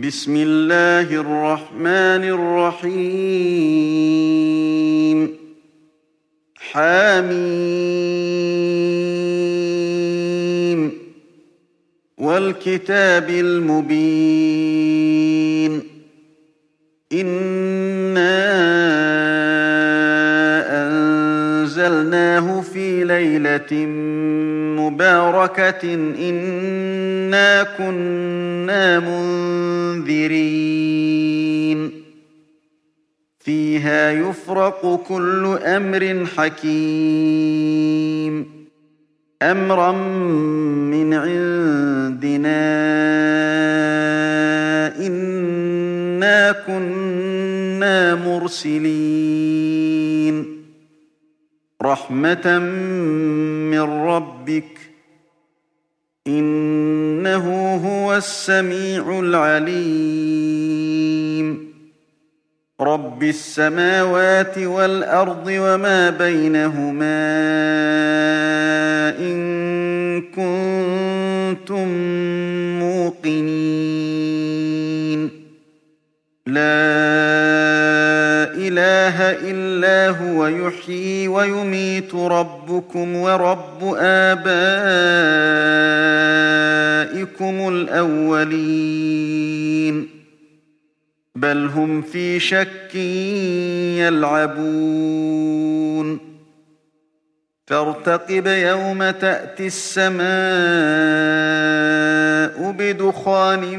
بسم الله الرحمن الرحيم حم والكتاب المبين إنا أنزلناه في ليلة مباركة إنا كنا منذرين فيها يفرق كل أمر حكيم أمرا من عندنا إنا كنا مرسلين رحمة من ربك إنه هو السميع العليم رب السماوات والأرض وما بينهما إن كنتم موقنين لا إله إلا هو يحيي ويميت ربكم ورب آبائكم الأولين بل هم في شك يلعبون فارتقب يوم تأتي السماء بدخان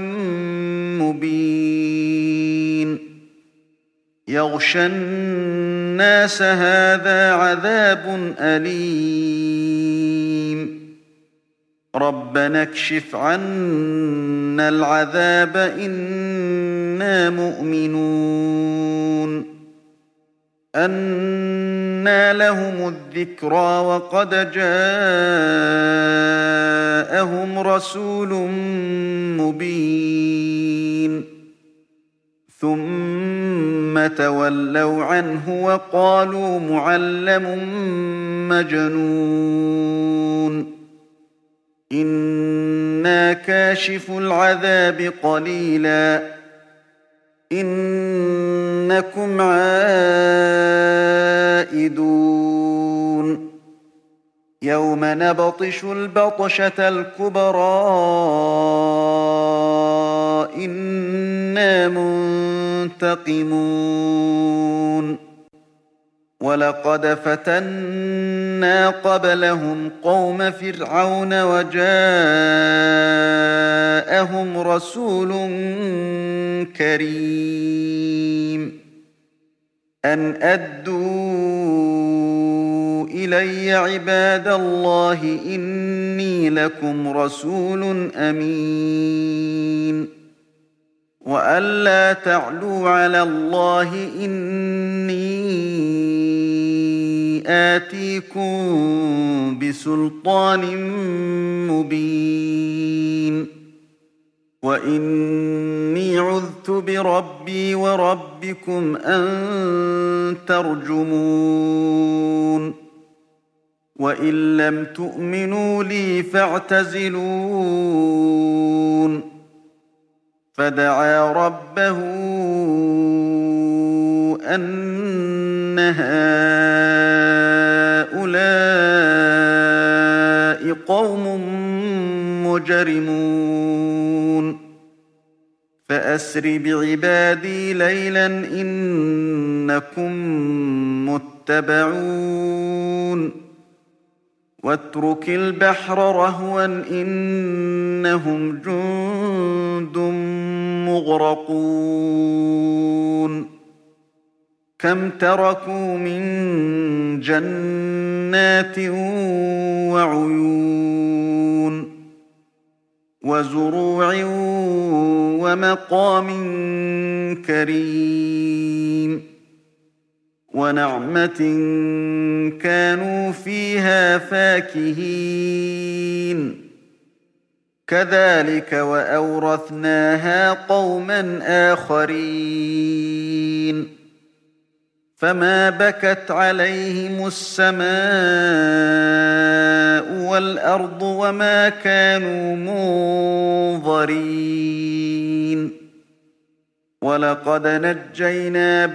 مبين يغشى الناس هذا عذاب أليم ربنا اكشف عنا العذاب إنا مؤمنون أنى لهم الذكرى وقد جاءهم رسول مبين ثم تولوا عنه وقالوا معلم مجنون إنا كاشف العذاب قليلا إنكم عائدون يوم نبطش البطشة الكبرى إنا منتقمون ولقد فتنا قبلهم قوم فرعون وجاءهم رسول كريم أن أدوا إلي عباد الله إني لكم رسول أمين وأن لا تعلوا على الله إني آتيكم بسلطان مبين وإني عذت بربي وربكم أن ترجمون وإن لم تؤمنوا لي فاعتزلون فدعا ربه أن هؤلاء قوم مجرمون فأسر بعبادي ليلا إنكم متبعون واترك البحر رهوا إنهم جند مغرقون كم تركوا من جنات وعيون وزروع ومقام كريم ونعمة كانوا فيها فاكهين كذلك وأورثناها قوما آخرين فما بكت عليهم السماء والأرض وما كانوا منظرين وَلَقَدْ نَجَّيْنَا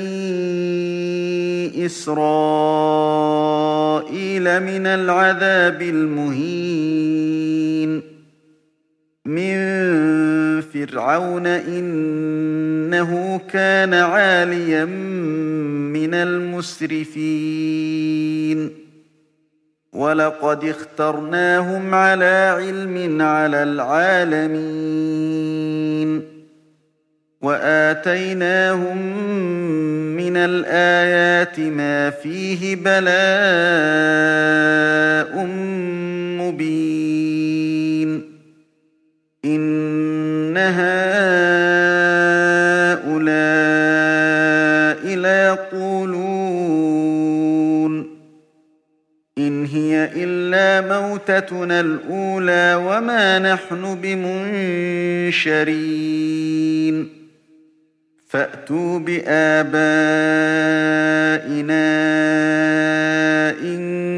بَنِي إِسْرَائِيلَ مِنَ الْعَذَابِ الْمُهِينِ مِنْ فِرْعَوْنَ إِنَّهُ كَانَ عَالِيًا مِنَ الْمُسْرِفِينَ وَلَقَدِ اخْتَرْنَاهُمْ عَلَى عِلْمٍ عَلَى الْعَالَمِينَ وَآتَيْنَاهُم مِّنَ الْآيَاتِ مَا فِيهِ بَلَاءٌ مُّبِينٌ إِنَّ هَٰؤُلَاءِ لَيَقُولُونَ إِنْ هِيَ إِلَّا مَوْتَتُنَا الْأُولَىٰ وَمَا نَحْنُ بِمُنشَرِينَ فَأْتُوا بِآبَائِنَا إِن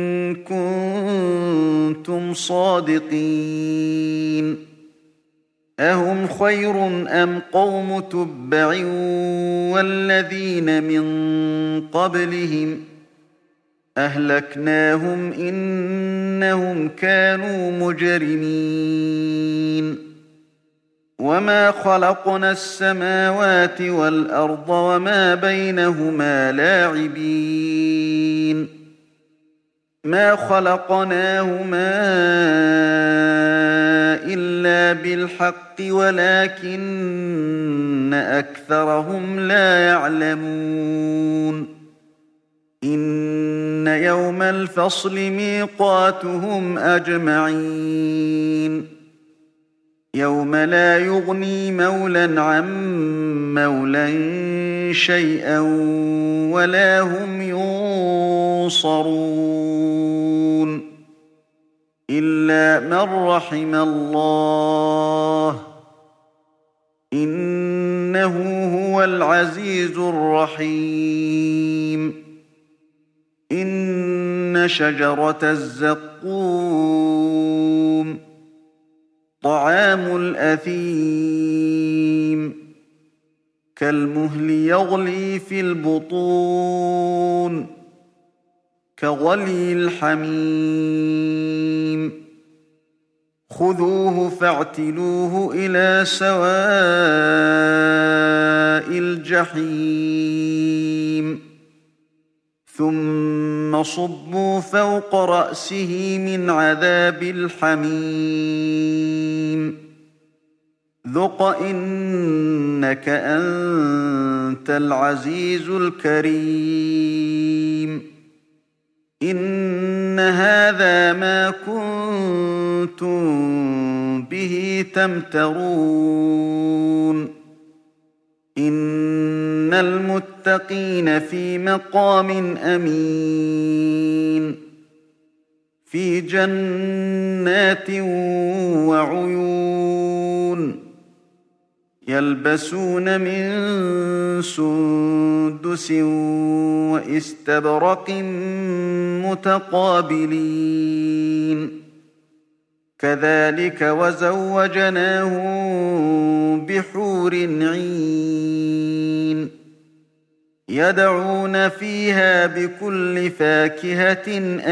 كُنتُمْ صَادِقِينَ أَهُمْ خَيْرٌ أَمْ قَوْمُ تُبَّعٍ وَالَّذِينَ مِن قَبْلِهِمْ أَهْلَكْنَاهُمْ إِنَّهُمْ كَانُوا مُجْرِمِينَ وَمَا خَلَقْنَا السَّمَاوَاتِ وَالْأَرْضَ وَمَا بَيْنَهُمَا لَاعِبِينَ مَا خَلَقْنَاهُمَا إِلَّا بِالْحَقِّ وَلَٰكِنَّ أَكْثَرَهُمْ لَا يَعْلَمُونَ إِنَّ يَوْمَ الْفَصْلِ مِيقَاتُهُمْ أَجْمَعِينَ يَوْمَ لَا يُغْنِي مَوْلًى عَن مَّوْلًى شَيْئًا وَلَا هُمْ يُنصَرُونَ إِلَّا مَن رَّحِمَ اللَّهُ إِنَّهُ هُوَ الْعَزِيزُ الرَّحِيمُ إِنَّ شَجَرَتَ الزَّقُّومِ طَعَامُ الْأَثِيمِ كَالْمُهْلِ يَغْلِي فِي الْبُطُونِ كَغَلْيِ الْحَمِيمِ خُذُوهُ فَاعْتِلُوهُ إِلَىٰ سَوَاءِ الْجَحِيمِ ثُمَّ صُبُّوا فَوْقَ رَأْسِهِ مِنْ عَذَابِ الْحَمِيمِ ذُقْ إِنَّكَ أَنتَ الْعَزِيزُ الْكَرِيمُ إِنَّ هَٰذَا مَا كُنتُم بِهِ تَمْتَرُونَ إِنَّ الْمُتَّقِينَ فِي مَقَامٍ أَمِينٍ فِي جَنَّاتٍ وَعُيُونٍ يَلْبَسُونَ مِن سُندُسٍ وَإِسْتَبْرَقٍ مُّتَقَابِلِينَ كَذَٰلِكَ وَزَوَّجْنَاهُم بِحُورٍ عِينٍ يَدْعُونَ فِيهَا بِكُلِّ فَاكِهَةٍ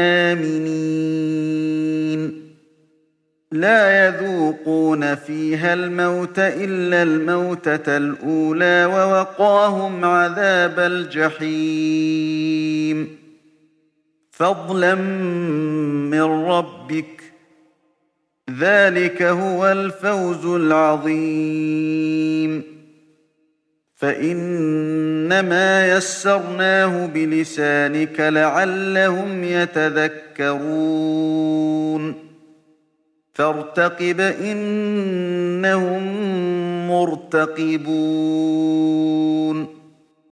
آمِنِينَ لَا يَذُوقُونَ فِيهَا الْمَوْتَ إِلَّا الْمَوْتَةَ الْأُولَىٰ وَوَقَاهُمْ عَذَابَ الْجَحِيمِ فَضْلًا مِّن رَّبِّكَ ذَٰلِكَ هُوَ الْفَوْزُ الْعَظِيمُ فَإِنَّمَا يَسَّرْنَاهُ بِلِسَانِكَ لَعَلَّهُمْ يَتَذَكَّرُونَ فَارْتَقِبْ إِنَّهُم مُّرْتَقِبُونَ